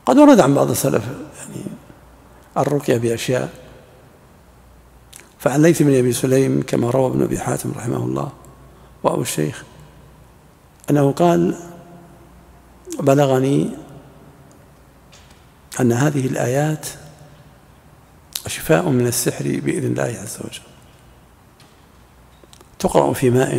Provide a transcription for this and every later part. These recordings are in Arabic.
قد ورد عن بعض السلف يعني الرقية بأشياء، فعن ليث بن أبي سليم كما روى ابن أبي حاتم رحمه الله وأبو الشيخ أنه قال: بلغني أن هذه الآيات شفاء من السحر بإذن الله عز وجل، تقرأ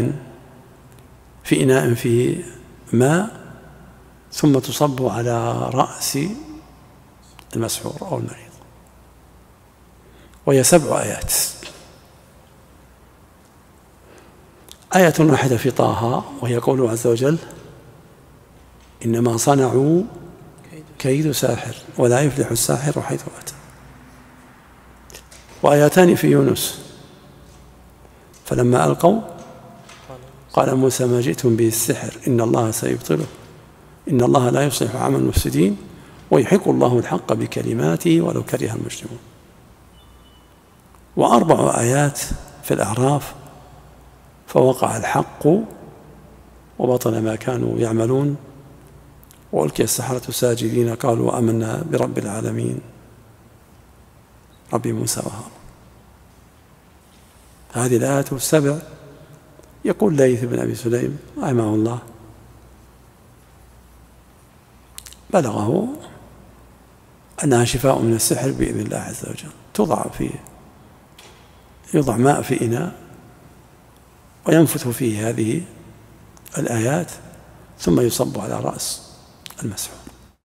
في إناء فيه ماء، ثم تصب على رأس المسحور أو المريض، وهي 7 آيات. آية واحدة في طه وهي قوله عز وجل: إنما صنعوا كيد ساحر ولا يفلح الساحر حيث أتى. وآيتان في يونس: فلما ألقوا قال موسى ما جئتم به السحر إن الله سيبطله إن الله لا يصلح عمل المفسدين ويحق الله الحق بكلماته ولو كره المجرمون. و4 آيات في الأعراف: فوقع الحق وبطل ما كانوا يعملون وألقي السحرة ساجدين قالوا آمنا برب العالمين رب موسى وهارون. هذه الآيات 7. يقول ليث بن أبي سليم رحمه الله: بلغه أنها شفاء من السحر بإذن الله عز وجل، يوضع ماء في إناء وينفث فيه هذه الآيات ثم يصب على رأس المسحور.